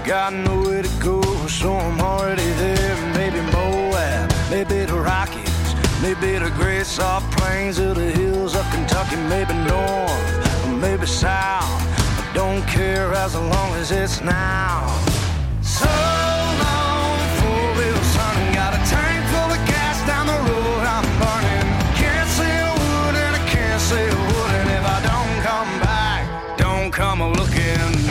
got nowhere to go, so I'm already there. Maybe Moab, maybe the Rockies, maybe the great soft plains of the hills of Kentucky, maybe north, or maybe south. I don't care as long as it's now. So long, four-wheel son, got a tank full of gas down the road I'm burning. Can't say a word and I can't say a word, and if I don't come back, don't come a-looking.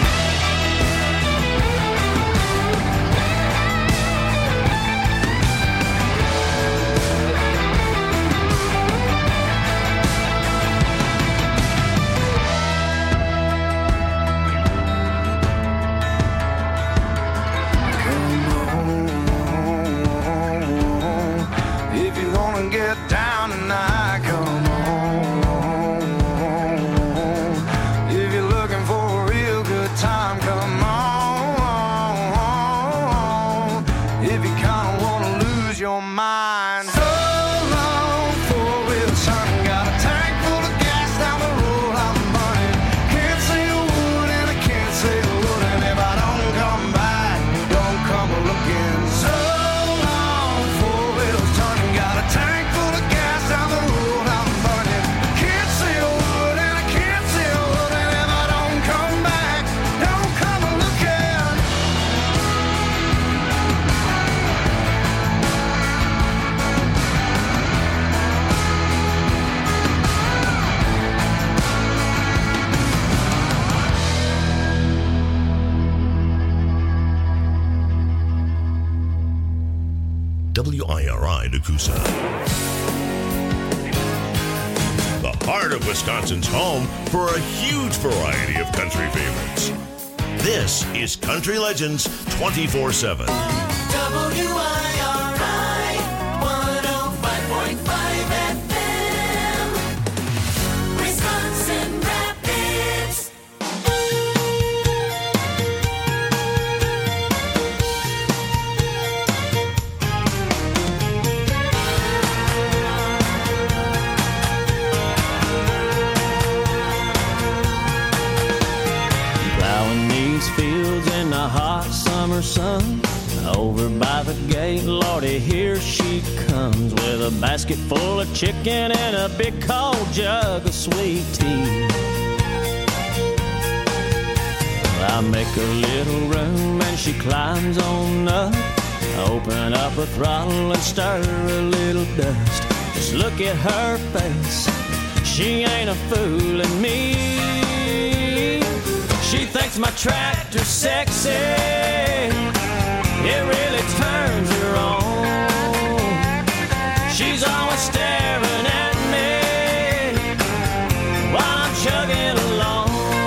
Get down tonight, come on. If you're looking for a real good time, come on. If you kinda wanna lose your mind. So long, four-wheel son, got a tank full of gas down the road I'm burning. Can't say a word and I can't say a word, and if I don't come back, don't come a-looking. So long, four-wheel son, got a tank down the road I'm burning. Can't say a word and I can't say a word, and if I don't come back, don't come a-looking. WIRI Nakusa. The heart of Wisconsin's home for a huge variety of country favorites. This is Country Legends 24/7. WIRI 105.5 FM, Wisconsin Rapids. Fields in the hot summer sun, over by the gate, Lordy, here she comes with a basket full of chicken and a big cold jug of sweet tea. I make a little room and she climbs on up, open up a throttle and stir a little dust. Just look at her face, she ain't a fooling me. She thinks my tractor's sexy, it really turns her on. She's always staring at me while I'm chugging along.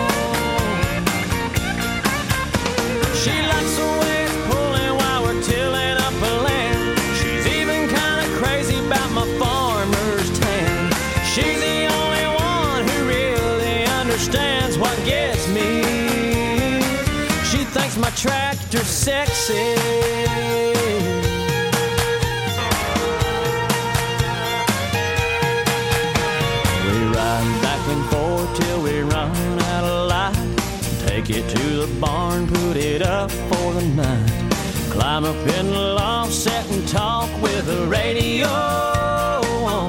She likes the way it's pulling while we're tilling up a land. She's even kind of crazy about my farmer's tan. She's the only one who really understands what gets me. Thinks my tractor's sexy. We ride back and forth till we run out of light. Take it to the barn, put it up for the night. Climb up in the loft, sit and talk with the radio on.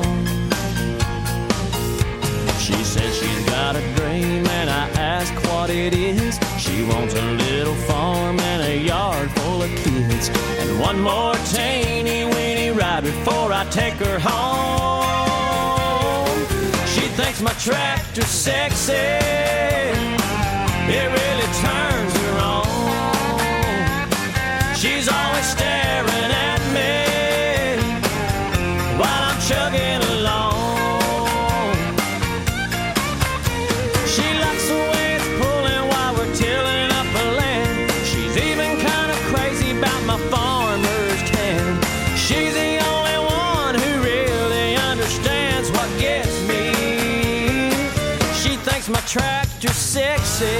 She says she's got a dream and I ask what it is. She wants a little farm and a yard full of kids, and one more teeny-weeny ride before I take her home. She thinks my tractor's sexy, it really turns her on. She's always staring at me while I'm chugging along. She likes the way it's pulling while we're tilling up a land. She's even kind of crazy about my farmer's tan. She's the only one who really understands what gets me. She thinks my tractor's sexy.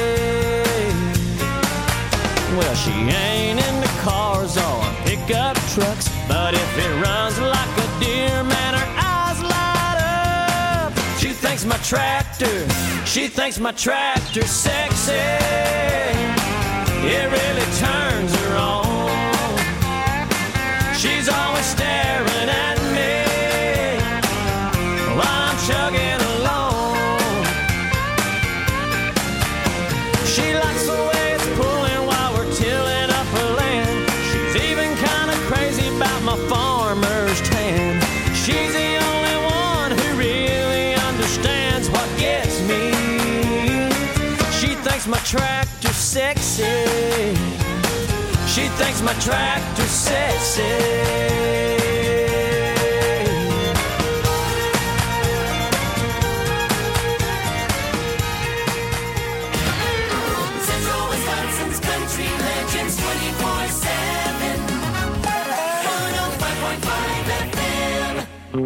Well, she ain't into cars or pickup trucks, but if it runs like a deer, man, her eyes light up. She thinks my tractor's sexy. It really sexy. She thinks my tractor's sexy. Central Wisconsin's Country Legends 24/7. 105.5 FM.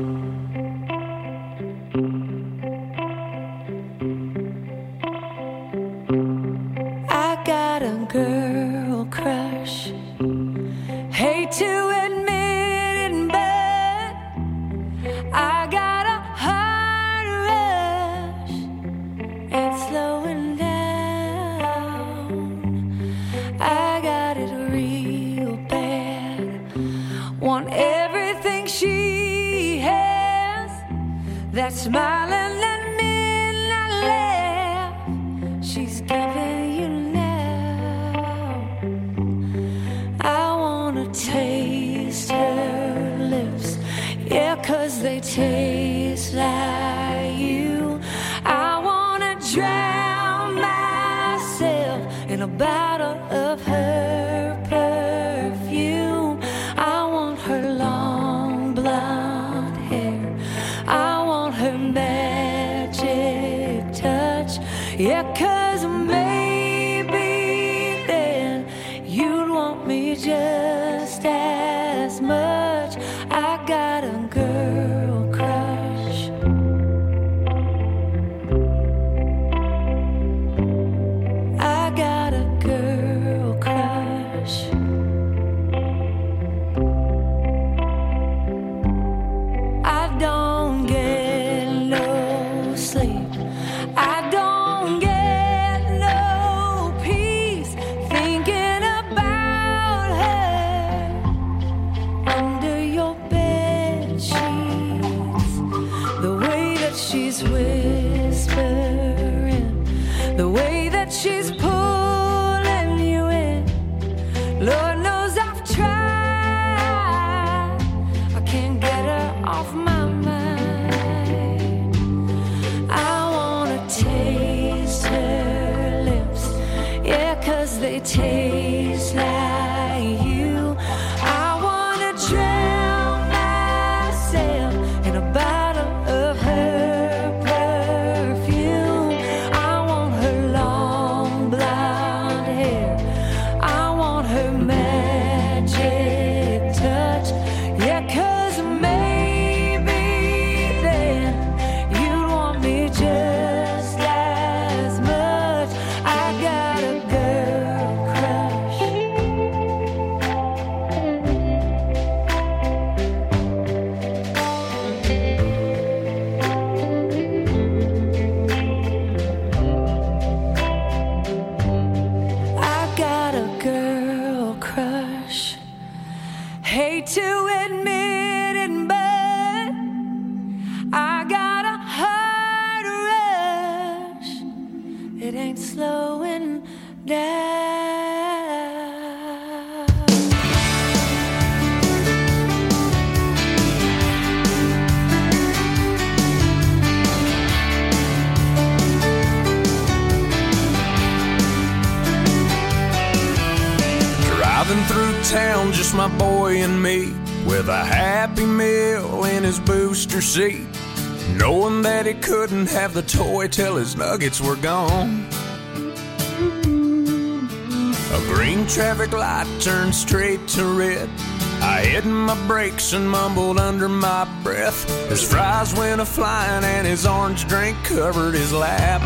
I got a girl crush. Hate to admit it, but I got a heart rush. Ain't slowing down. I got it real bad. Want everything she has. That smiling and midnight laugh she's giving you now. I wanna taste her lips, yeah, 'cause they taste like you. I wanna drown myself in a bottle of her perfume. I want her long blonde hair. I want her magic touch, yeah, 'cause maybe then you'd want me just as much. I got a girl crush. I got a girl crush. I don't get no sleep. I don't get no peace thinking about her under your bed sheets. The way that she's whispering, the way that she's pulling you in. Lord knows I've tried. I can't get her off my mind. I wanna taste her lips, yeah, 'cause they taste like you. I wanna drown myself in a bottle of her perfume. I want her long blonde hair. I want her magic touch, yeah, 'cause maybe then you'd want me just as much. I got a girl crush. I got a girl crush. Hate to admit it, but I got a heart rush. It ain't slowing down. Driving through town, just my boy and me, with a Happy Meal in his booster seat, knowing that he couldn't have the toy till his nuggets were gone. A green traffic light turned straight to red. I hit my brakes and mumbled under my breath. His fries went a-flying and his orange drink covered his lap.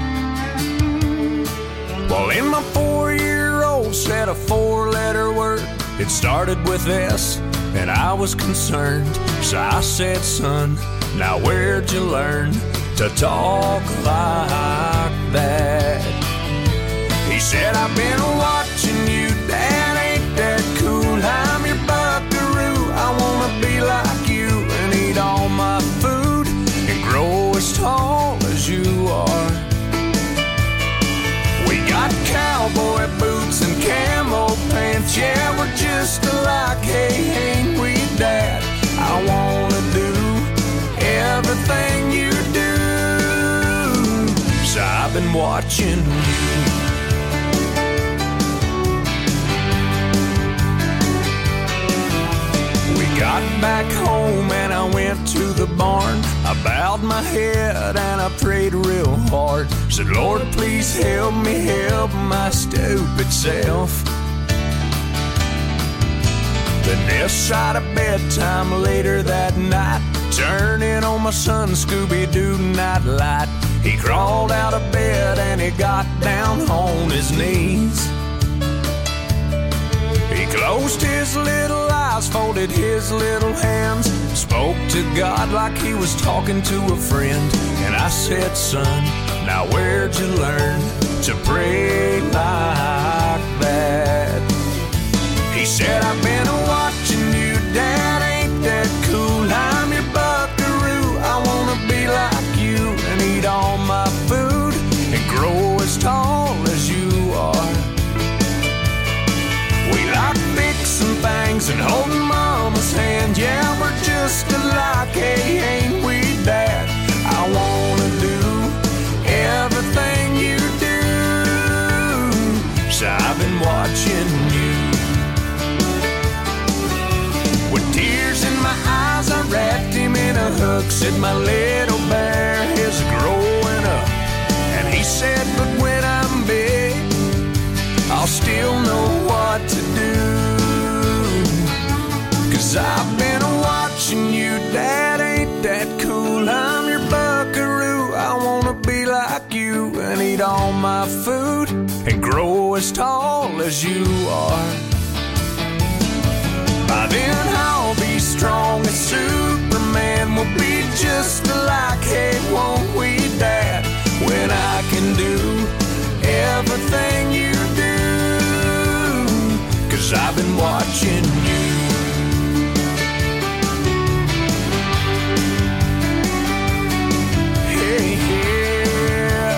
Well, in my 4-year-old said a 4-letter word. It started with S, and I was concerned. So I said, son, now where'd you learn to talk like that? He said, I've been watching you, Dad, ain't that cool? I'm your buckaroo, I wanna be like you and eat all my food and grow as tall as you are. We got cowboy boots and camo pants, yeah, we're just alike, hey, ain't we, Dad? I wanna do everything you do. So I've been watching you. the barn, I bowed my head and I prayed real hard. Said, Lord, please help me help my stupid self. Then this side of bedtime later that night, turning on my son Scooby-Doo nightlight. He crawled out of bed and he got down on his knees. He closed his little eyes, folded his little hands, spoke to God like he was talking to a friend. And I said, son, now where'd you learn to pray like that? He said, I've been watching you, Dad, ain't that cool? I'm your buckaroo, I wanna be like you and eat all my food and grow as tall as you are. We like fixing things and holding Mama's hand. Yeah, we're just alike, hey, ain't we, Dad? I wanna do everything you do, so I've been watching you. With tears in my eyes, I wrapped him in a hug. Said, my little bear is growing up. And he said, but when I'm big, I'll still know what to do. 'Cause I've been watching you, Dad, ain't that cool? I'm your buckaroo, I wanna be like you and eat all my food and grow as tall as you are. By then I'll be strong as Superman. We'll be just alike, hey, won't we, Dad? When I can do everything you do, 'cause I've been watching you. Hey, yeah.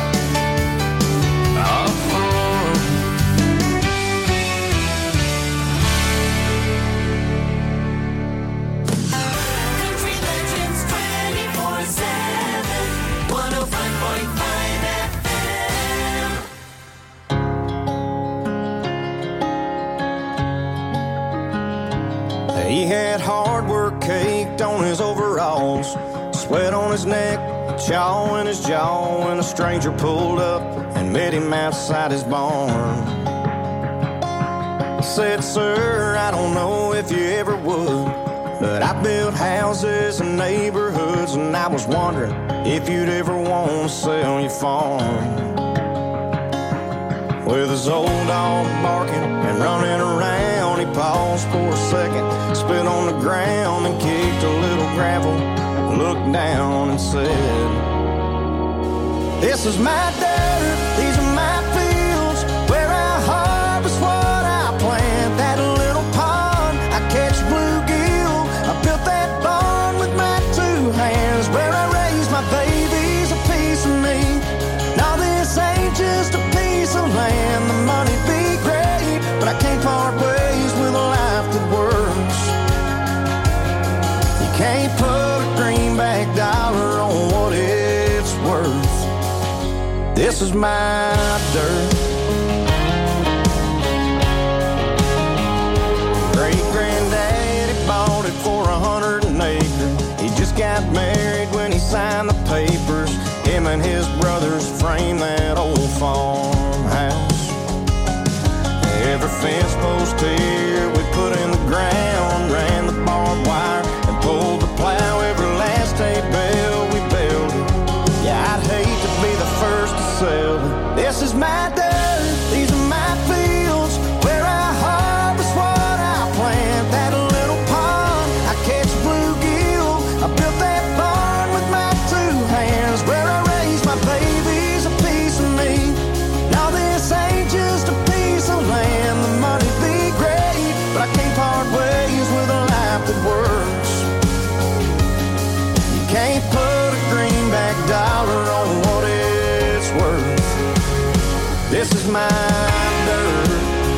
Country Legends 24/7, 105.5 FM. He had hard work caked on his overalls, sweat on his neck, chaw in his jaw, when a stranger pulled up and met him outside his barn. Said, sir, I don't know if you ever would, but I built houses and neighborhoods, and I was wondering if you'd ever want to sell your farm. With his old dog barking and running around, he paused for a second, spit on the ground and kicked a little gravel, looked down and said, this is my dirt, these are my fields, where I harvest what I plant. That little pond, I catch bluegill, I built that barn with my two hands, where I raise my babies, a piece of me. Now this ain't just a piece of land, the money be great, but I can't part ways with a life that works. You can't put a greenback dollar on what it's worth. This is my dirt. Great-granddaddy bought it for 100 an acre. He just got married when he signed the papers. Him and his brothers framed that old farmhouse. Every fence post here we put in the ground, ran the barbed wire and pulled the plow. Every last hay bale we built it. Yeah, I'd hate to be the first to sell it. This is my dirt, these are my fields, where I harvest what I plant. That little pond, I catch bluegill, I built that barn with my two hands, where I raise my babies, a piece of me. Now this ain't just a piece of land, the money be great, but I can't part ways with a life that works. You can't put a greenback dollar on what it's worth. This is my dirt.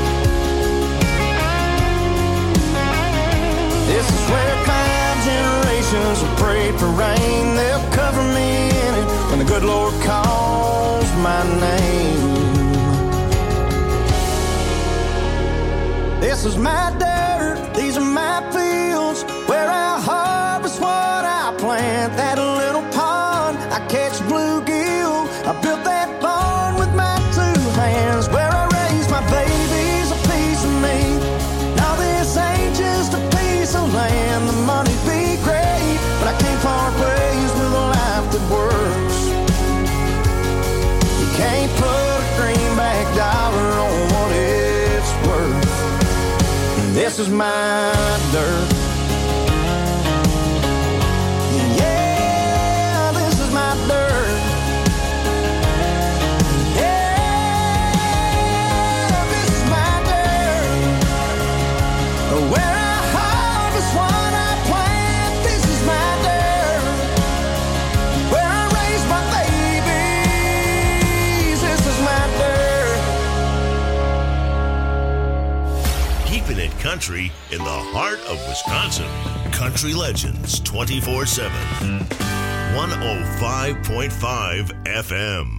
This is where 5 generations have prayed for rain. They'll cover me in it when the good Lord calls my name. This is my dirt, these are my fields, where I harvest what I plant. plant that little pond, I catch bluegill. I built that barn with my 2 hands, where I raised my babies, a piece of me. Now this ain't just a piece of land. The money be great, but I can't part ways with a life that works. You can't put a greenback dollar on what it's worth. This is my dirt. Yeah, this is my dirt. Yeah, this is my dirt. Where I harvest what I plant, this is my dirt. Where I raise my babies, this is my dirt. Keeping it country in the heart of Wisconsin. Country Legends 24/7. 105.5 FM.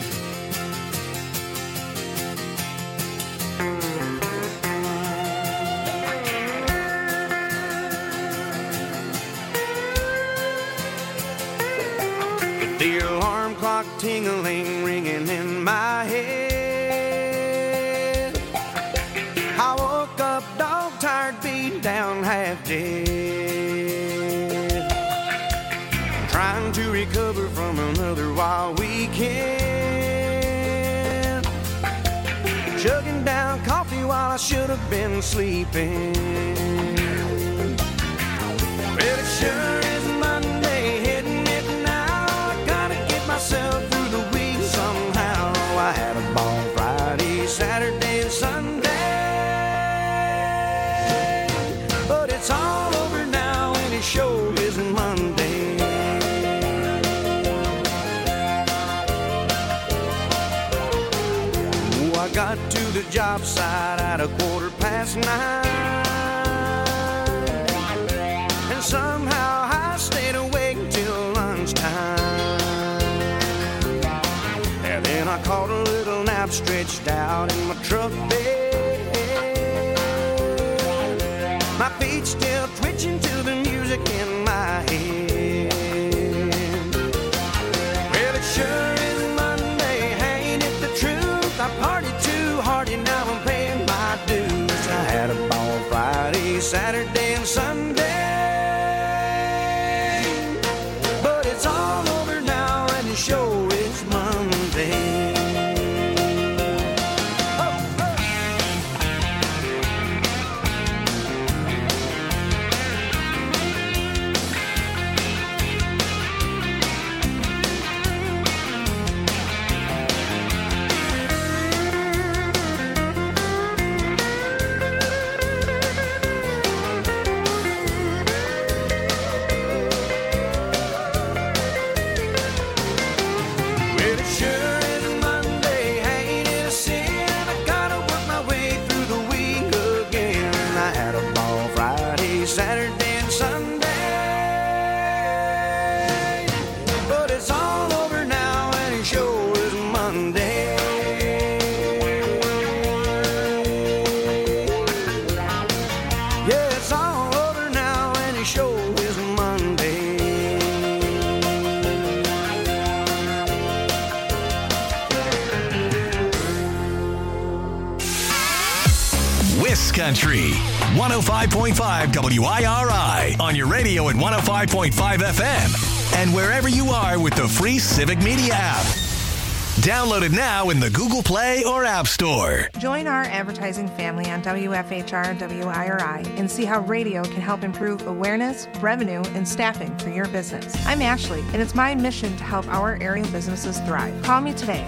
The alarm clock tingling, ringing in my head. I woke up dog-tired, beat down, half dead. Trying to recover from another wild weekend. Chugging down coffee while I should have been sleeping. Well, it sure is Monday, hitting it now. I gotta get myself through the week somehow. I had a ball Friday, Saturday, and Sunday, but it's all over now and it sure isn't Monday. Oh, I got to the job site at 9:15. Somehow I stayed awake till lunchtime. And then I caught a little nap stretched out in my truck bed. My feet still twitching to the music in my head. Well, it sure is Monday, ain't it the truth? I partied too hard and now I'm paying my dues. I had a ball Friday, Saturday, and Sunday. Sure is Monday. Saturday and Sunday, but it's all over now and it sure is Monday. Yeah, it's all over now and it sure is Monday. Wiscountry 105.5 WIRI on your radio at 105.5 FM and wherever you are with the free Civic Media app. Download it now in the Google Play or App Store. Join our advertising family on WFHR WIRI and see how radio can help improve awareness, revenue, and staffing for your business. I'm Ashley, and it's my mission to help our area businesses thrive. Call me today,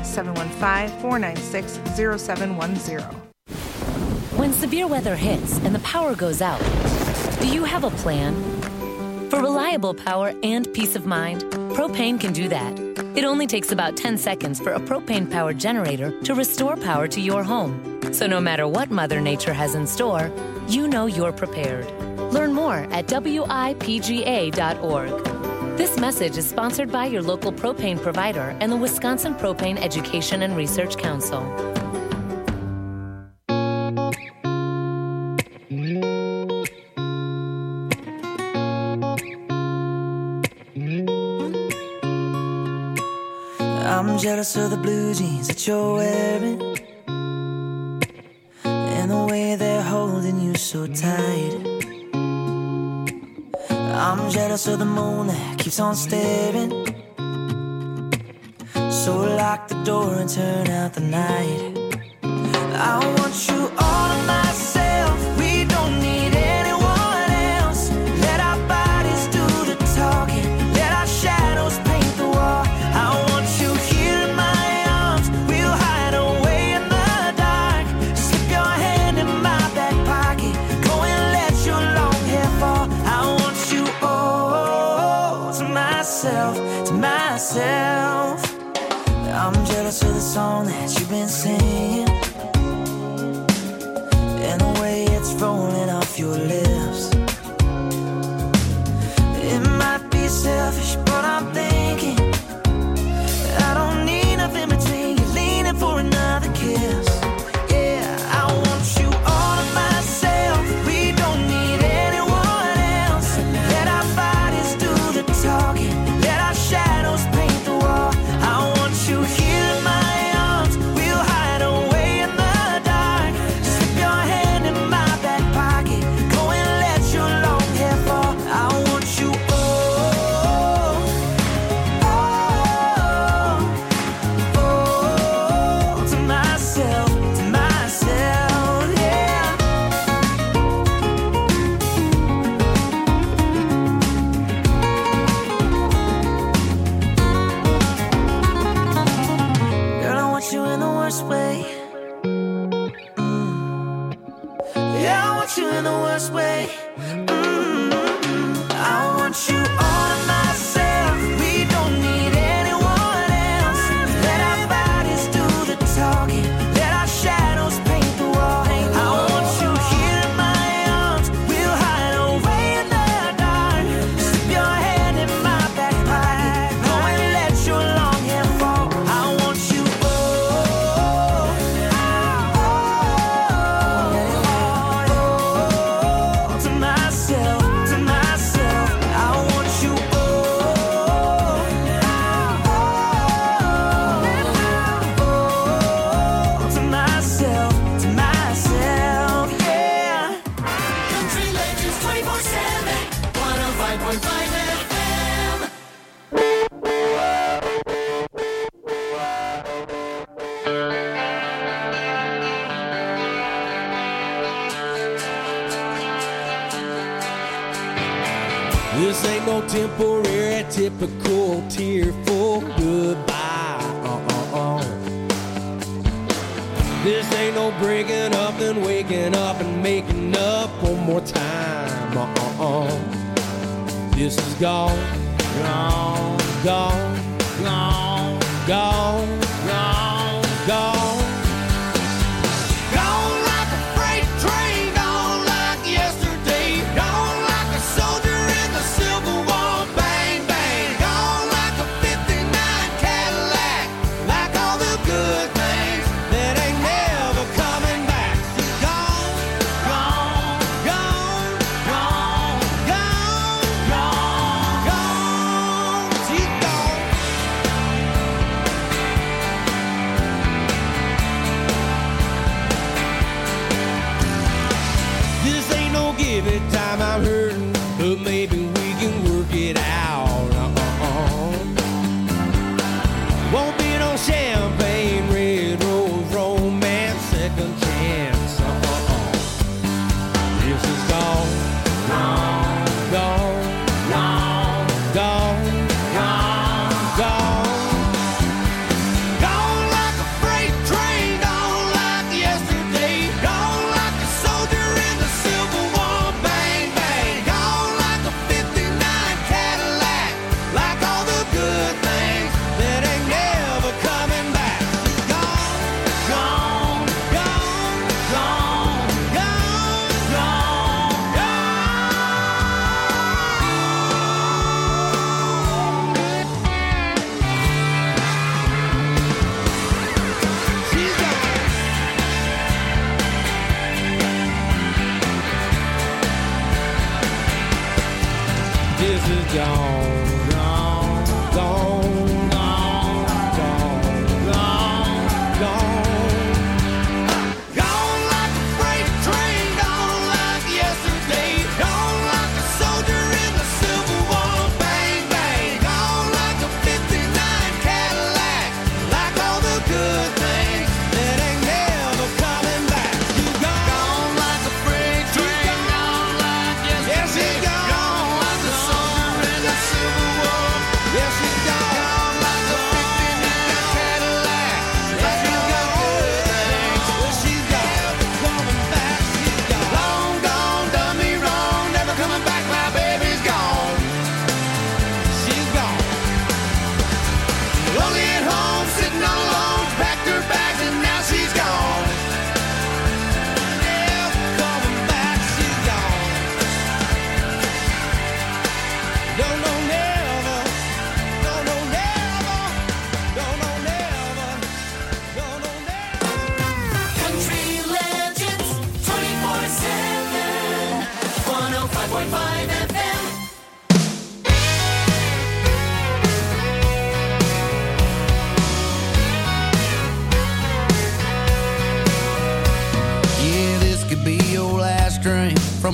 715-496-0710. When severe weather hits and the power goes out, do you have a plan? For reliable power and peace of mind, Propane can do that. It only takes about 10 seconds for a propane-powered generator to restore power to your home. So no matter what Mother Nature has in store, you know you're prepared. Learn more at WIPGA.org. This message is sponsored by your local propane provider and the Wisconsin Propane Education and Research Council. I'm jealous of the blue jeans that you're wearing and the way they're holding you so tight. I'm jealous of the moon that keeps on staring. So lock the door and turn out the night. I want you all to myself. We don't need anyone else. Let our bodies do the talking. Let our shadows paint the wall. I want you here in my arms. We'll hide away in the dark. Slip your hand in my back pocket. Go and let your long hair fall. I want you all to myself, to myself. I'm jealous of the song that you've been singing and the way it's rolling off your lips. It might be selfish, but I'm thinking I don't need nothing between you, leaning for another kiss. Yeah, I want you all to myself. We don't need anyone else. Let our bodies do the talking. Let our shadows paint the wall. I want you here in my arms. We'll hide away in the dark. Slip your hand in my back pocket. Go and let your long hair fall. I want you all, to myself, yeah. Girl, I want you in the worst way. Yeah, I want you in the worst way. I want you all to myself. We don't need anyone else. Let our bodies do the talking. Let our shadows paint the wall. I want you here in my arms. We'll hide away in the dark. Slip your hand in my back pocket. Go and let your long hair fall. I want you all, to myself, to myself. I want you all, to myself, yeah. Country Legends 24/7, 105.5 FM. This ain't no temporary, typical tearful goodbye. This ain't no breaking up and waking up and making up one more time. This is gone, gone, gone, gone, gone, gone, gone. Gone like a freight train, gone like yesterday, gone like a soldier in the Civil War, bang, bang, gone like a 59 Cadillac, like all the good things that ain't never coming back. Gone, gone, gone, gone, gone, gone, gone, she's gone. This ain't no give it time, I'm hurting, but maybe we can work it out. Won't be no champagne, red rose, romance, second chance. This is gone, gone, gone, gone, gone, gone, gone. Gone like a freight train, gone like yesterday, gone like a soldier in the Civil War, bang, bang, gone like a 59 Cadillac, like all the good things that ain't never coming back. Gone, gone, gone, gone, gone, gone, gone. She's gone. This is gone, gone, gone, gone, gone.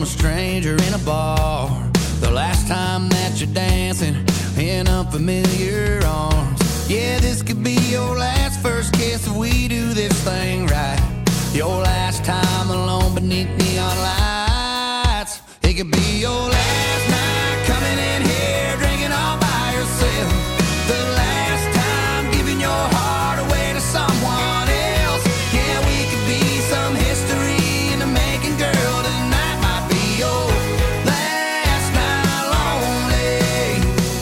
from a stranger in a bar. The last time that you're dancing in unfamiliar arms. Yeah, this could be your last first kiss if we do this thing right. Your last time alone beneath neon lights. It could be your last night coming in here drinking all by yourself. The last time giving your heart away to someone else. Yeah, we could be some history in the making, girl. Tonight might be your last night lonely.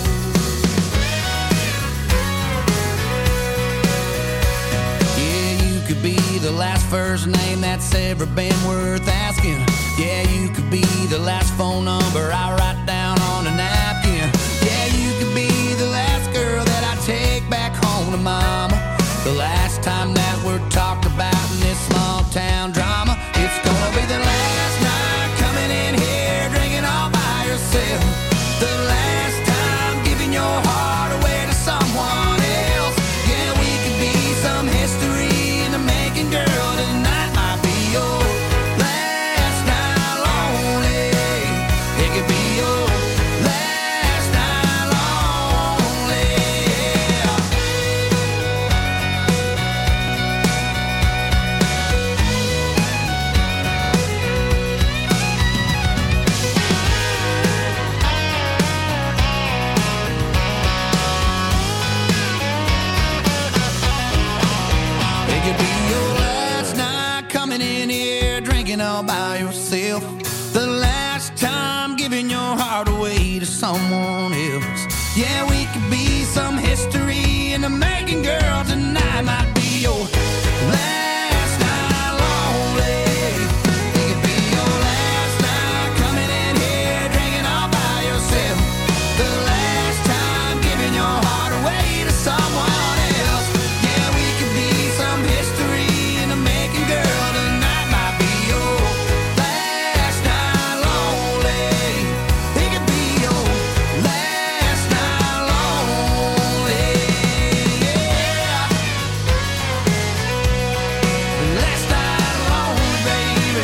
Yeah, you could be the last first name that's ever been worth asking. Yeah, you could be the last phone number I write down on a napkin. Yeah, you could be the last girl that I take back home to mama. The last time that we're talked about in this small town drama. It's gonna be the last night coming in here drinking all by yourself. The last time giving your heart away to someone else. Yeah, we could be some history in the making, girl. Tonight might be your last night lonely. It could be your last night lonely. It could be your last night coming in here drinking all by yourself. The last time giving your heart away to someone else. Yeah, we could be some history in the making, girl. Tonight might be your last night lonely. It could be your last night coming in here drinking all by yourself. The last time giving your heart away to someone else. Yeah, we could be some history in the making, girl. Tonight might be your last night lonely. It could be your last night lonely. Yeah. Last night lonely, baby.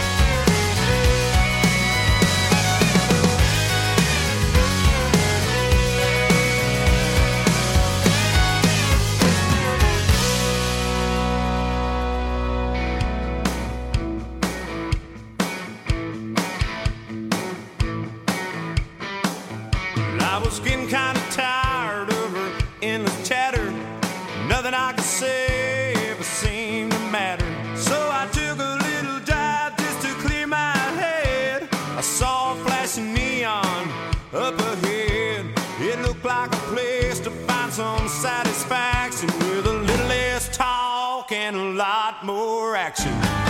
I was getting kind of tired of her endless chatter. Nothing I could say ever seemed to matter. So I took a little drive just to clear my head. I saw a flashing neon up ahead. It looked like a place to find some satisfaction with a little less talk and a lot more action.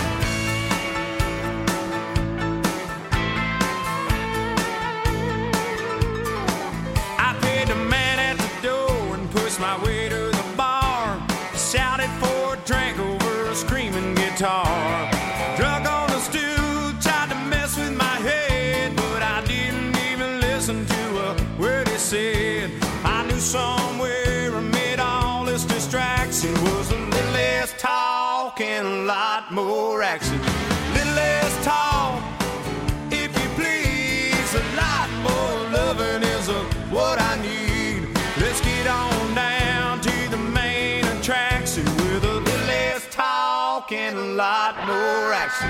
I paid the man at the door and pushed my way to the bar. Shouted for a drink over a screaming guitar. Drunk on the stool, tried to mess with my head, but I didn't even listen to a word he said. I knew somewhere amid all this distraction was a little less talk and a lot more action. Little less talk, if you please, a lot more loving is what I need. Let's get on down to the main attraction with a little less talk and a lot more action.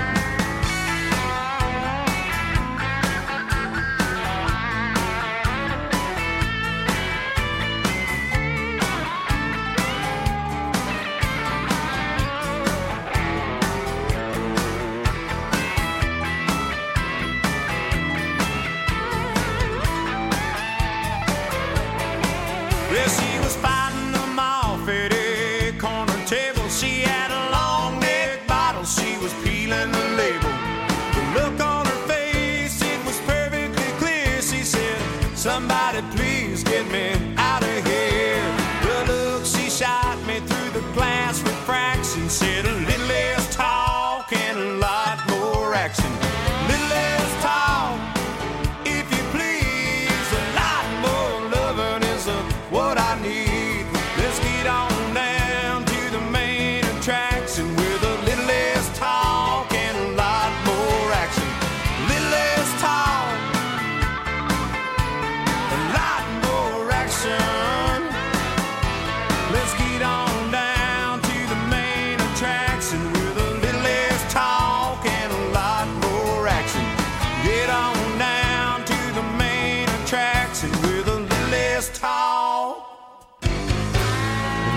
Well, she was fighting them off at a corner table. She had a long neck bottle, she was peeling the label. The look on her face, it was perfectly clear. She said, somebody please get me out of here. The look she shot me through the glass refraction said a little less talk and a lot more action. Little less talk, if you please, a lot more loving is what I need. Let's get on down to the main attraction with a little less talk and a lot more action. Little less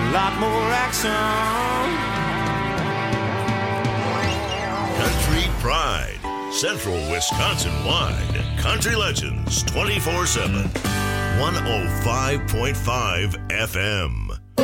a lot more action. Country Pride, Central Wisconsin-wide. Country Legends 24/7. 105.5 FM.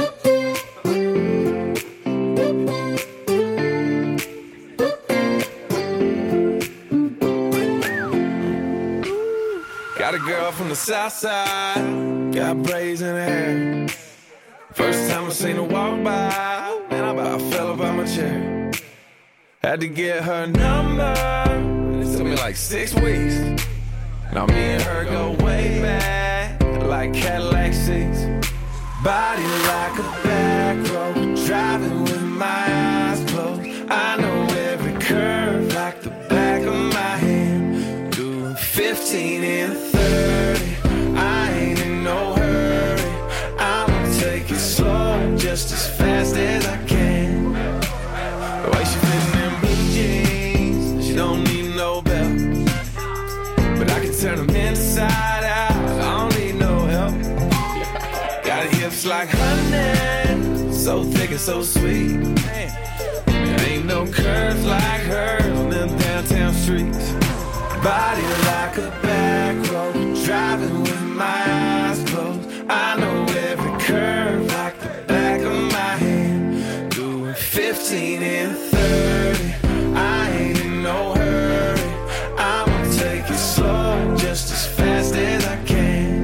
Got a girl from the south side, got braids in her hair. First time I seen her walk by, man, I about fell up out my chair. Had to get her number, it took me like 6 weeks. Now me and her go way back, like Cadillac seats. Body like a back road, driving with my eyes closed. I know every curve like the back of my hand. Doing 15 and 30, I ain't in no hurry. I'ma take it slow, just as fast as I can. The way she fitting in blue jeans, she don't need no belt. But I can turn them inside out, I don't need no help. Got hips like honey, so thick and so sweet. There ain't no curves like hers on them downtown streets. Body like a back road, driving with my eyes closed. I know every curve like the back of my hand. Doing 15 and 30, I ain't in no hurry. I'ma take it slow, just as fast as I can.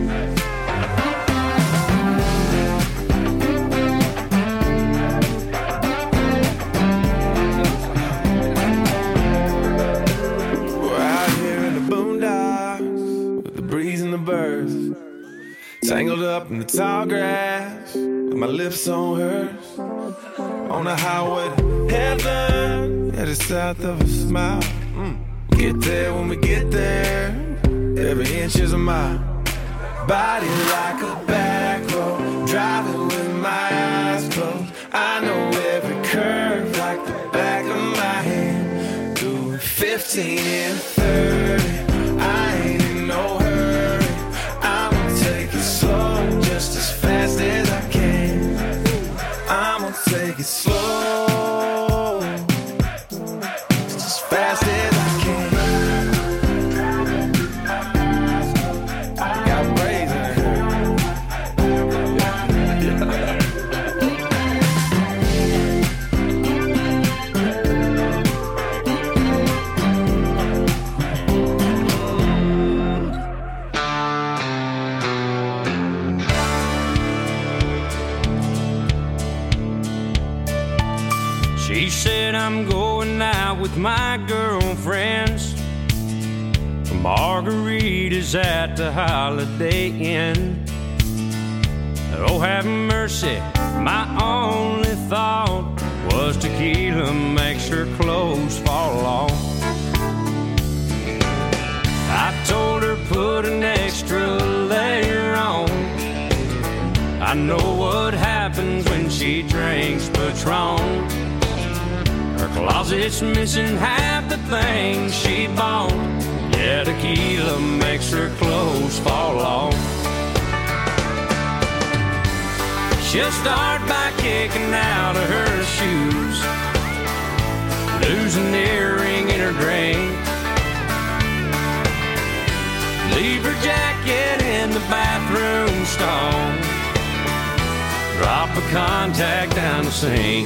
Birds tangled up in the tall grass, with my lips on hers, on the highway to heaven, headed south of a smile. Get there when we get there, every inch is a mile. Body like a back road, driving with my eyes closed. I know every curve like the back of my hand. Doing 15 and 30, I ain't in no hurry. Slow, just as fast as I can. I'ma take it slow, just as fast as I can. Got braids in her hair. She said I'm going out with my girlfriends. Margaritas at the Holiday Inn. Oh, have mercy, my only thought was tequila makes her clothes fall off. I told her put an extra layer on. I know what happens when she drinks Patron. Her closet's missing half the things she bought. Yeah, tequila makes her clothes fall off. She'll start by kicking out of her shoes, lose an earring in her drink, leave her jacket in the bathroom stall, drop a contact down the sink.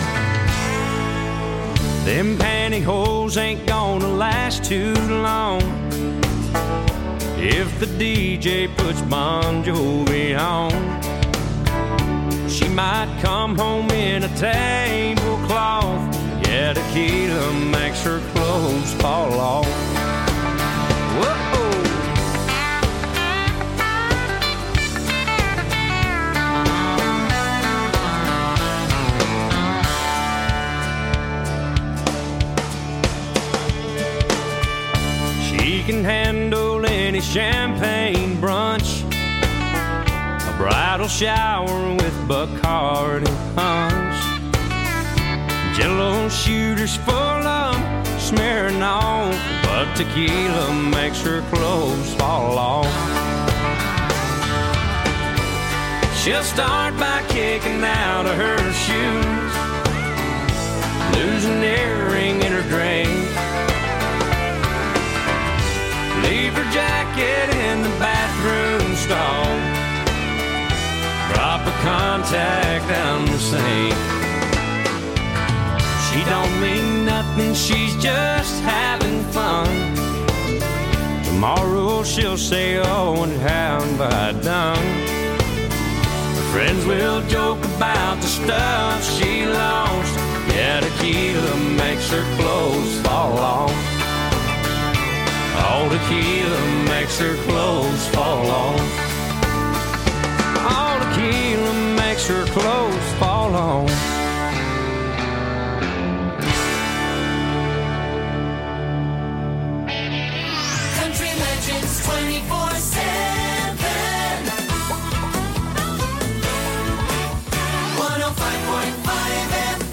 Them pantyhose ain't gonna last too long if the DJ puts Bon Jovi on. She might come home in a tablecloth. Yeah, tequila makes her clothes fall off. Whoa. She can handle any champagne brunch, a bridal shower with Bacardi punch, Jell-O shooters full of smearing on, but tequila makes her clothes fall off. She'll start by kicking out of her shoes, lose an earring in her drink, leave her jacket in the bathroom stall, drop a contact down the sink. She don't mean nothing, she's just having fun. Tomorrow she'll say, oh, and how have I done? Friends will joke about the stuff she lost. Yeah, tequila makes her clothes fall off. Oh, tequila makes her clothes fall off. Oh, tequila makes her clothes fall off. Country Legends 24/7. 105.5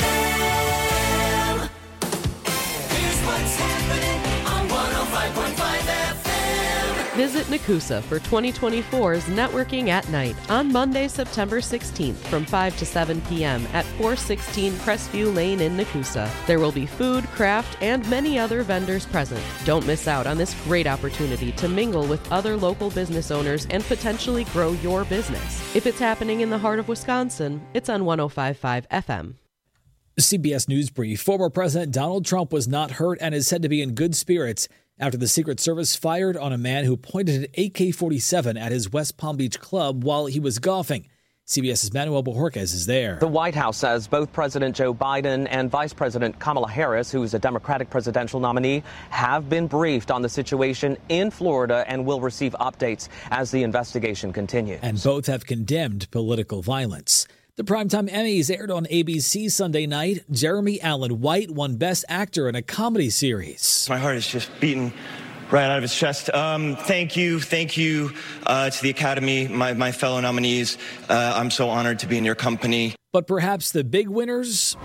FM. Here's what's happening on 105.5 FM. Visit Nakusa for 2024's Networking at Night on Monday, September 16th from 5 to 7 p.m. at 416 Crestview Lane in Nakusa. There will be food, craft, and many other vendors present. Don't miss out on this great opportunity to mingle with other local business owners and potentially grow your business. If it's happening in the heart of Wisconsin, it's on 105.5 FM. CBS News Brief. Former President Donald Trump was not hurt and is said to be in good spirits after the Secret Service fired on a man who pointed an AK-47 at his West Palm Beach club while he was golfing. CBS's Manuel Bojorquez is there. The White House says both President Joe Biden and Vice President Kamala Harris, who is a Democratic presidential nominee, have been briefed on the situation in Florida and will receive updates as the investigation continues. And both have condemned political violence. The Primetime Emmys aired on ABC Sunday night. Jeremy Allen White won Best Actor in a Comedy Series. My heart is just beating right out of his chest. Thank you to the Academy, my fellow nominees. I'm so honored to be in your company. But perhaps the big winners?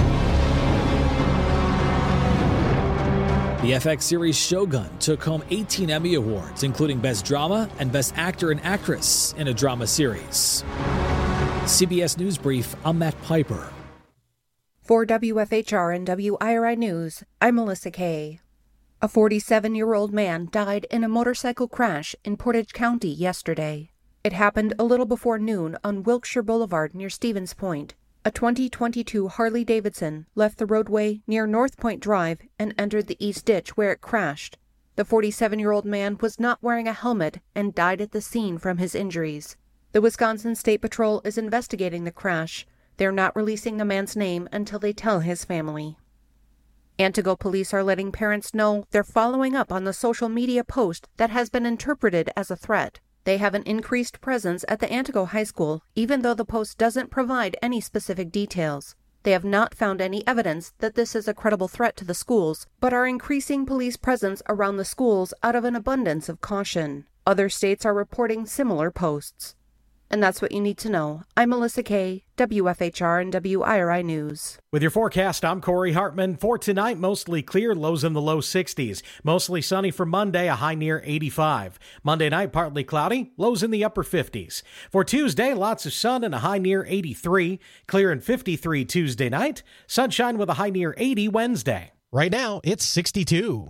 The FX series Shogun took home 18 Emmy Awards, including Best Drama and Best Actor and Actress in a Drama Series. CBS News Brief, I'm Matt Piper. For WFHR and WIRI News, I'm Melissa Kay. A 47-year-old man died in a motorcycle crash in Portage County yesterday. It happened a little before noon on Wilkshire Boulevard near Stevens Point. A 2022 Harley-Davidson left the roadway near North Point Drive and entered the east ditch where it crashed. The 47-year-old man was not wearing a helmet and died at the scene from his injuries. The Wisconsin State Patrol is investigating the crash. They're not releasing the man's name until they tell his family. Antigo police are letting parents know they're following up on the social media post that has been interpreted as a threat. They have an increased presence at the Antigo High School, even though the post doesn't provide any specific details. They have not found any evidence that this is a credible threat to the schools, but are increasing police presence around the schools out of an abundance of caution. Other states are reporting similar posts. And that's what you need to know. I'm Melissa Kay, WFHR and WIRI News. With your forecast, I'm Corey Hartman. For tonight, mostly clear, lows in the low 60s. Mostly sunny for Monday, a high near 85. Monday night, partly cloudy, lows in the upper 50s. For Tuesday, lots of sun and a high near 83. Clear and 53 Tuesday night. Sunshine with a high near 80 Wednesday. Right now, it's 62.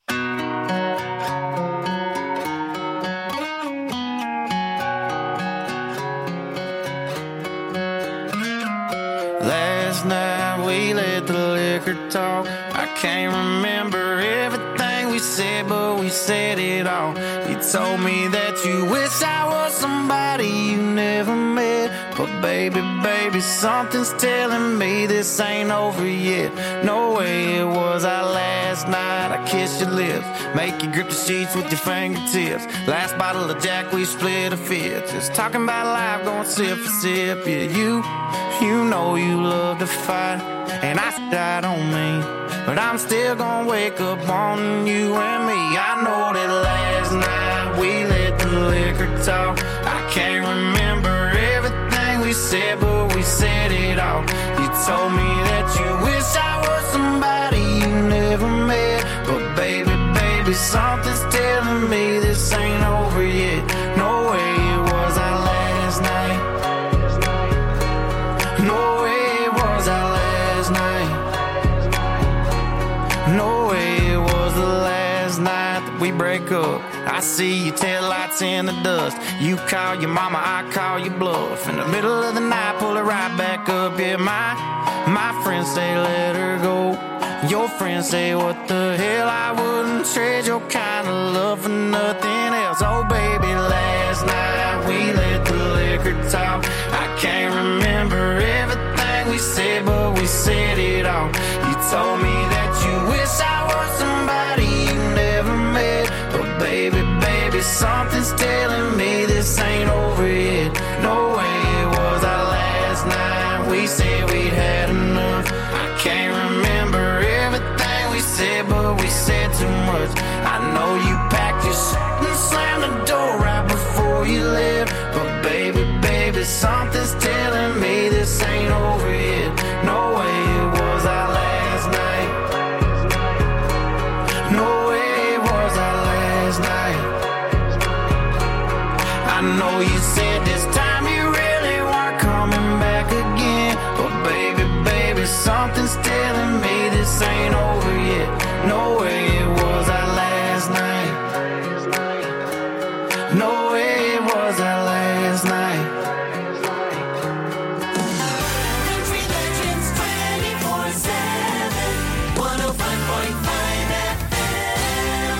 Last night we let the liquor talk. I can't remember everything we said, but we said it all. You told me that you wish I was somebody you never met. But baby, something's telling me this ain't over yet. No way it was our last night. I kissed your lips, make you grip the sheets with your fingertips. Last bottle of Jack, we split a fifth. Just talking about life, going sip for sip. Yeah, you know you love to fight, and I don't mean, but I'm still gonna wake up wanting you and me. I know that last night we let the liquor talk. I can't remember everything we said, but we said it all. You told me that you wish I was somebody you never met. But baby, something's telling me this ain't over yet. No way it was our last night. we break up. I see your taillights in the dust. You call your mama, I call your bluff. In the middle of the night, pull it right back up. Yeah, my friends say let her go. Your friends say what the hell, I wouldn't trade your kind of love for nothing else. Oh baby, last night we let the liquor talk. I can't remember everything we said, but we said it all. You told me that you wish I was somebody you never met. But baby, something's telling me this ain't over yet. No way it was our last night. We said we'd had enough. I can't remember everything we said, but we said too much. I know you packed your shit and slammed the door right before you left. But baby, something's telling me this ain't over yet. No way it was our last night. No way it was our last night. I know you said this time you really weren't coming back again. But baby, something's telling me this ain't over yet. No way it was our last night. No way it was our last night. Country Legends 24/7, 105.5 FM.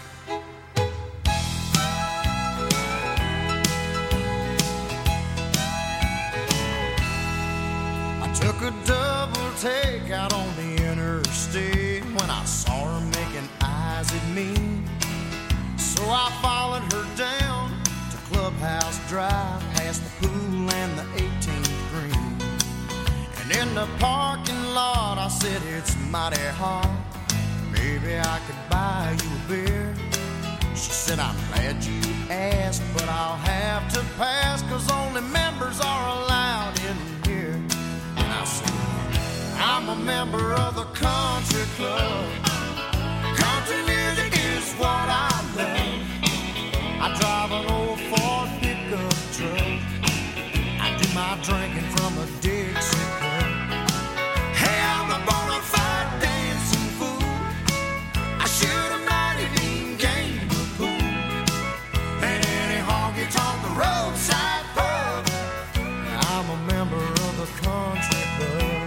I took a double take out on the interstate when I saw her making eyes at me. So I followed her down to Clubhouse Drive, past the pool and the 18th green. And in the parking lot I said, it's mighty hot, maybe I could buy you a beer. She said, I'm glad you asked, but I'll have to pass, 'cause only members are allowed in here. And I said, I'm a member of the country club. Country music is what I love. I drive an old Ford pickup truck. I do my drinking from a Dixie cup. Hey, I'm a bona fide dancing fool. I shoot a mighty mean game of pool. And any honky-tonk roadside pub. I'm a member of the country club.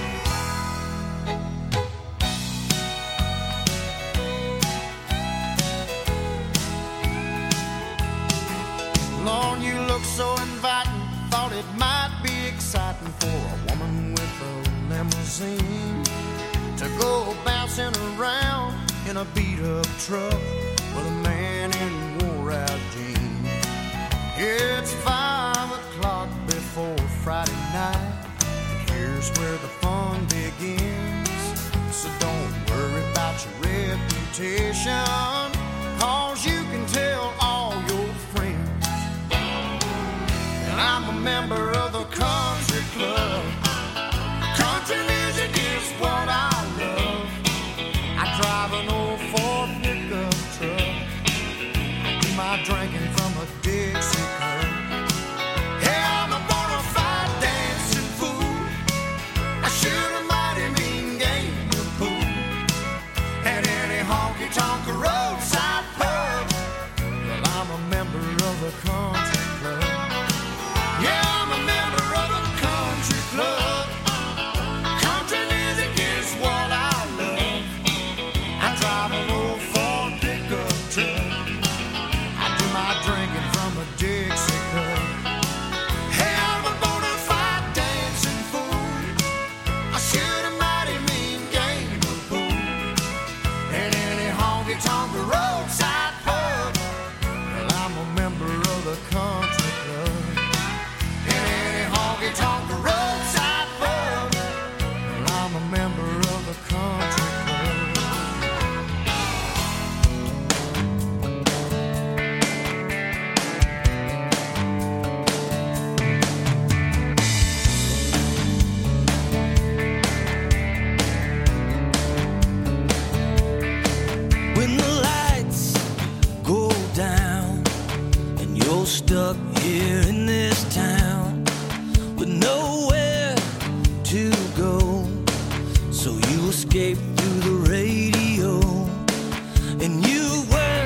Lord, you look so inviting. Thought it might be exciting for a woman with a limousine to go bouncing around in a beat-up truck with a man in wore-out jeans. It's 5 o'clock before Friday night, and here's where the fun begins. So don't worry about your reputation, 'cause you can tell all your friends. And I'm a member of the country club. Country music is what I love. I drive an old Ford pickup truck. I do my drinking from a Dixie cup. Hey, I'm a bona fide dancing fool. I shoot a mighty mean game of pool. At any honky-tonk roadside pub. Well, I'm a member of the country club. Yeah, I'm a member of the country club. Country music is what I love. I drive an old Ford pickup truck. I do my drinking from a Dixie cup. Hey, I'm a bona fide dancing fool. I shoot a mighty mean game of pool. And any honky-tonk roadside pub. Well, I'm a member of the country club. And any honky-tonk roadside pub. Well, I'm a member of the country club. When the lights go down and you're stuck here in this town with nowhere to go, so you escape through the radio and you were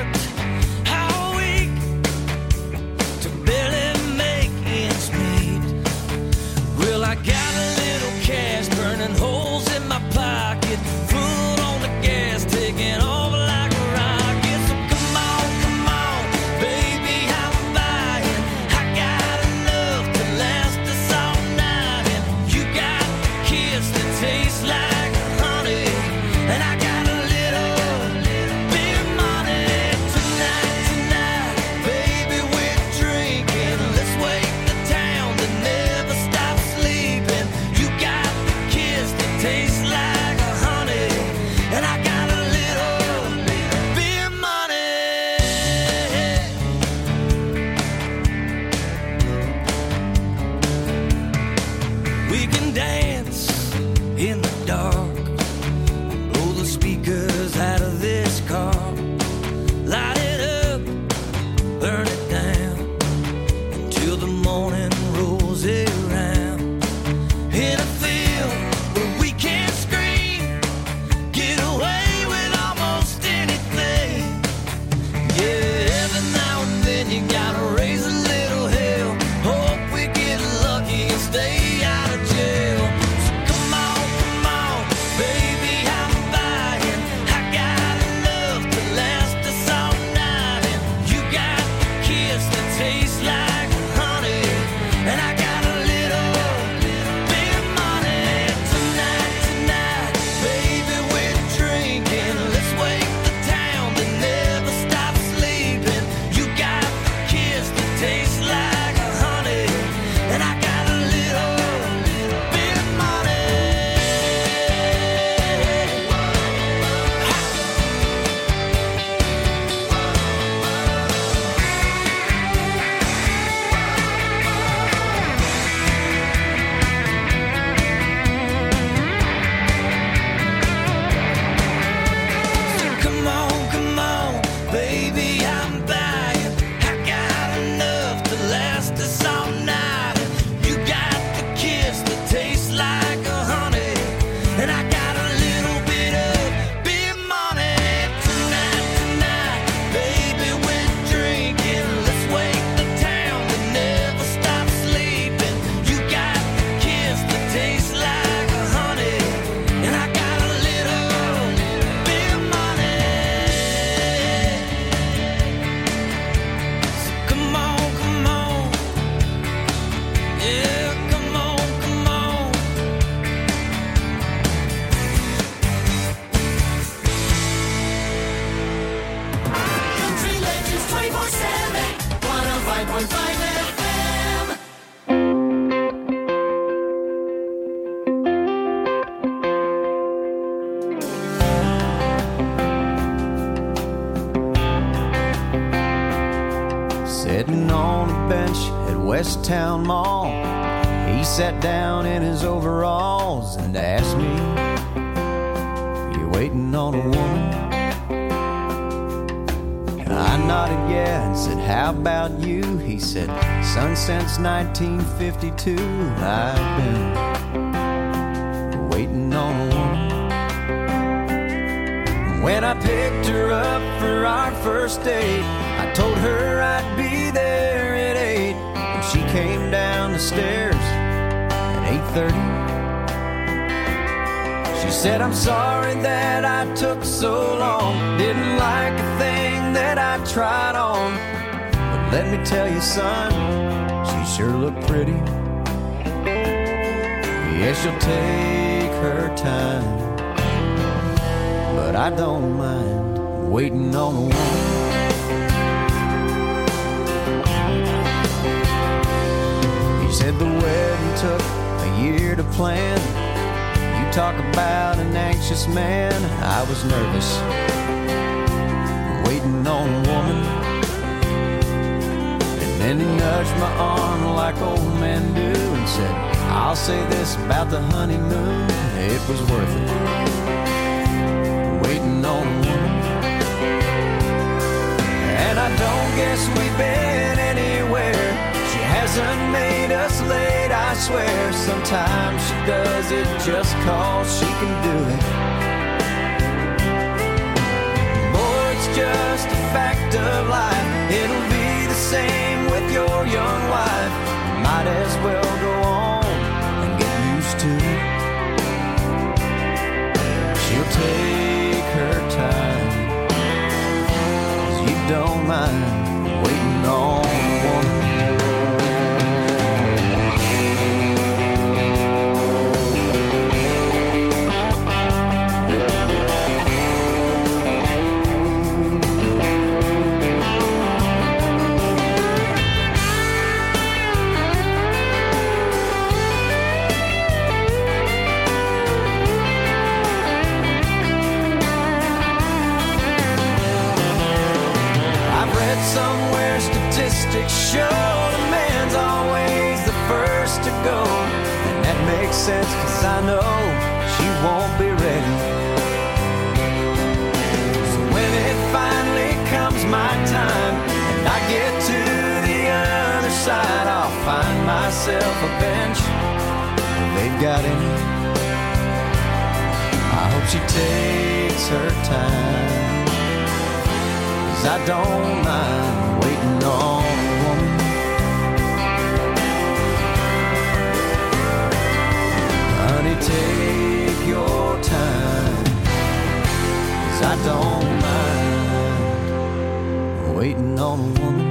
FM. Sitting on a bench at West Town Mall, he sat down in his overalls and asked me, "You waiting on a woman?" I nodded yeah and said, "How about you?" He said, "Son, since 1952 I've been waiting on a woman." When I picked her up for our first date, I told her I'd be there at 8, and she came down the stairs at 8:30. She said, "I'm sorry that I took so long, didn't like a thing that I tried on, but let me tell you, son, she sure looked pretty. Yeah, she'll take her time, but I don't mind waiting on a woman." He said the wedding took a year to plan. You talk about an anxious man. I was nervous waiting on a woman. And then he nudged my arm like old men do and said, "I'll say this about the honeymoon, it was worth it waiting on a woman." And I don't guess we've been anywhere. She hasn't made us late, I swear. Sometimes she does it just 'cause she can do it. Boy, it's just a fact of life. It'll be the same with your young wife. You might as well go on and get used to it. She'll take her time, 'cause you don't mind waiting on a woman. Somewhere statistics show the man's always the first to go, and that makes sense 'cause I know she won't be ready. So when it finally comes my time and I get to the other side, I'll find myself a bench they've got in it. I hope she takes her time, I don't mind waiting on a woman. Honey, take your time, 'cause I don't mind waiting on a woman.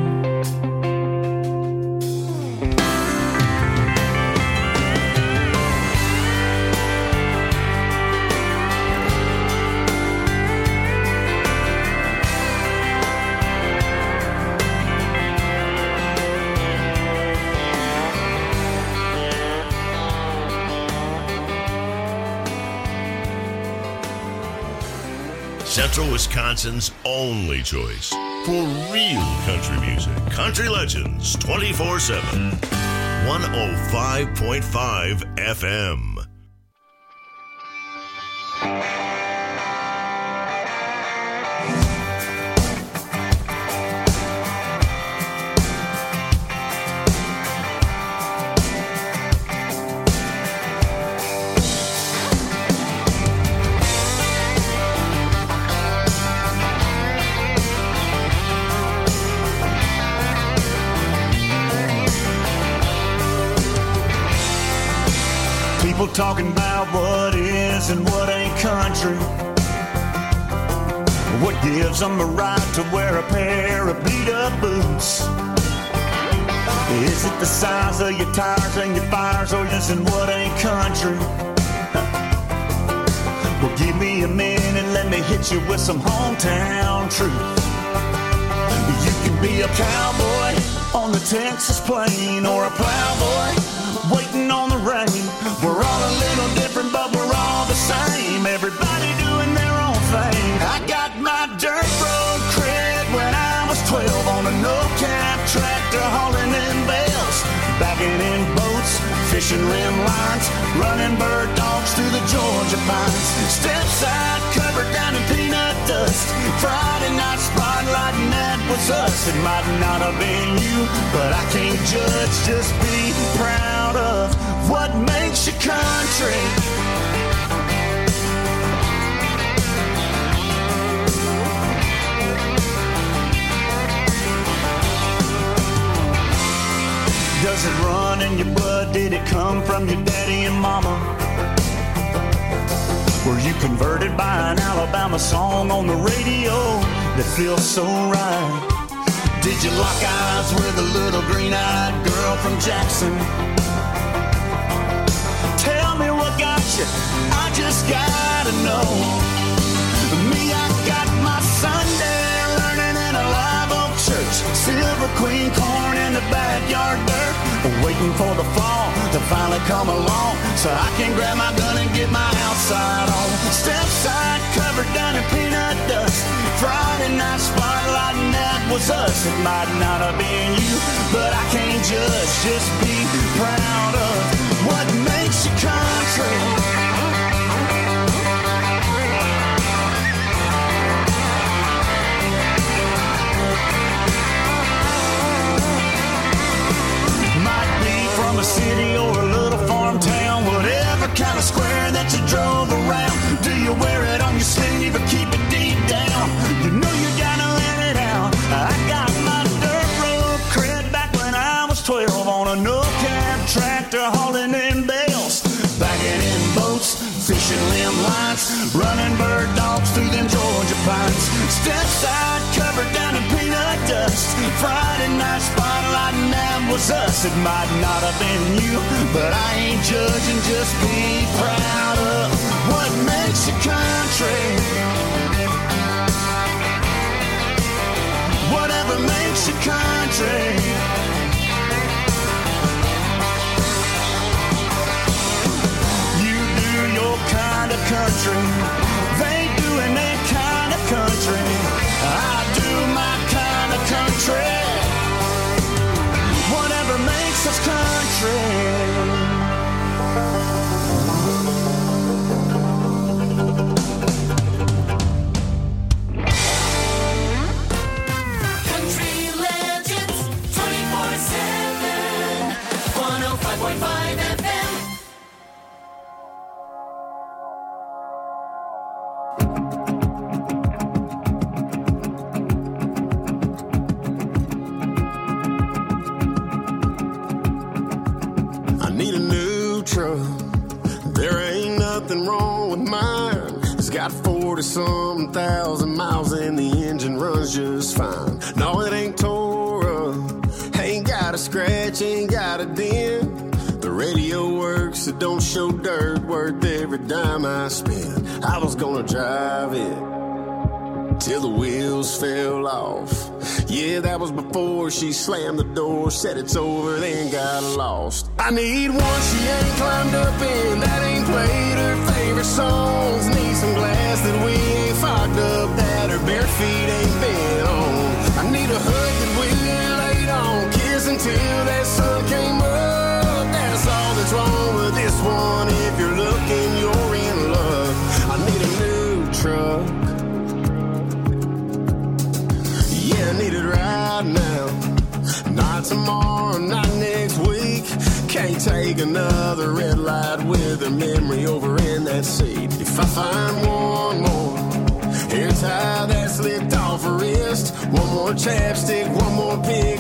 Central Wisconsin's only choice for real country music. Country Legends 24/7. 105.5 FM. People talking about what is and what ain't country. What gives them the right to wear a pair of beat-up boots? Is it the size of your tires and your fires, or is it what ain't country? Well, give me a minute and let me hit you with some hometown truth. You can be a cowboy on the Texas plain, or a plowboy waiting on the rain. We're all a little different, but we're all the same. Everybody doing their own thing. I got my dirt road cred when I was 12 on a no-cab tractor hauling in bales, bagging in boats, fishing rim lines, running bird dogs through the Georgia pines. Step side covered down in peanut dust. Friday night spotlight, and that was us. It might not have been you, but I can't judge. Just be proud of what makes you country. Does it run in your blood? Did it come from your daddy and mama? Were you converted by an Alabama song on the radio that feels so right? Did you lock eyes with a little green-eyed girl from Jackson? Tell me what got you, I just gotta know. Me, I got my Sunday learning in a live oak church. Silver Queen corn in the backyard dirt. Waiting for the fall to finally come along, so I can grab my gun and get my outside on. Step side covered down in peanut dust. Friday night spotlight, and that was us. It might not have been you, but I can't judge. Just be proud of what makes you country. From a city or a little farm town, whatever kind of square that you drove around. Do you wear it on your sleeve or keep it deep down? You know you gotta let it out. I got my dirt road cred back when I was 12 on a no-cab tractor hauling in bales, bagging in boats, fishing limb lines, running bird dogs through them Georgia pines. Step side covered down in peanut dust. Friday night spotlight, and that was us. It might not have been you, but I ain't judging. Just be proud of what makes you country. Whatever makes you country. You do your kind of country. They doing their kind of country. I do my kind of country. Whatever makes us country. Country Legends 24/7 105.5 FM. Need a new truck. There ain't nothing wrong with mine. It's got 40-something thousand miles and the engine runs just fine. No, it ain't tore up, ain't got a scratch, ain't got a dent. The radio works, it don't show dirt, worth every dime I spend. I was gonna drive it till the wheels fell off. Yeah, that was before she slammed the door, said it's over, then got lost. I need one she ain't climbed up in, that ain't played her favorite songs. Need some glass that we ain't fogged up, that her bare feet ain't been on. I need a hood that we laid on, kiss until that sun came up. That's all that's wrong with this one. If you're looking, you're in luck. I need a new truck. Yeah, I need it right now. Not tomorrow, not next week. Can't take another red light with a memory over in that seat. If I find one more hair tie that's slipped off her wrist, one more chapstick, one more pin